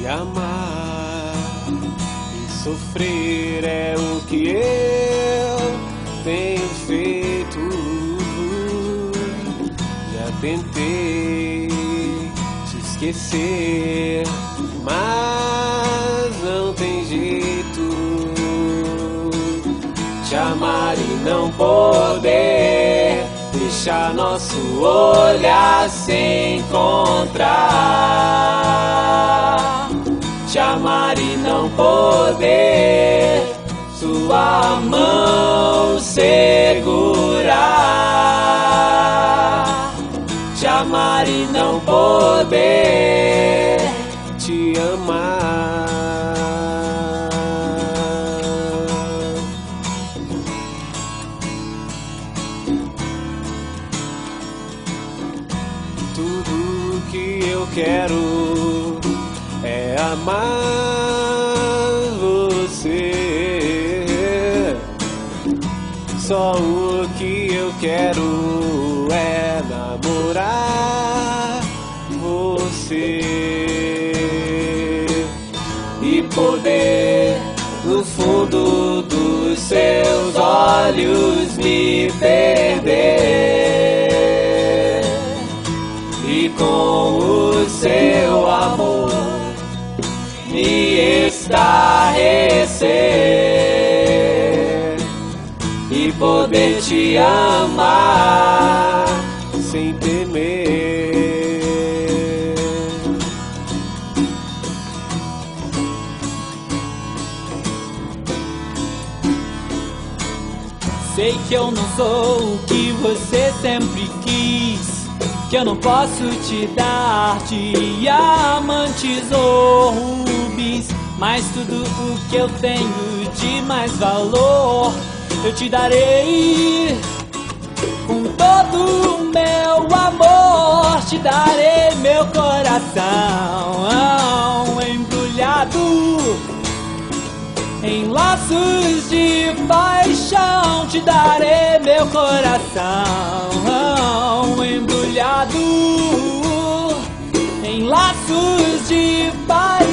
amar e sofrer é o que eu tenho feito. Já tentei te esquecer, mas não tem jeito. Te amar e não poder deixar nosso olhar se encontrar. Te amar e não poder sua mão segurar. Te amar e não poder te amar. Tudo que eu quero é amar você. Só o que eu quero é namorar você e poder no fundo dos seus olhos me perder. E com o seu amor me estarrecer e poder te amar sem temer. Sei que eu não sou o que você sempre quis, que eu não posso te dar diamantes ou rubis, mas tudo o que eu tenho de mais valor eu te darei. Com todo o meu amor te darei meu coração embrulhado em laços de paixão. Te darei meu coração embrulhado em laços de paixão.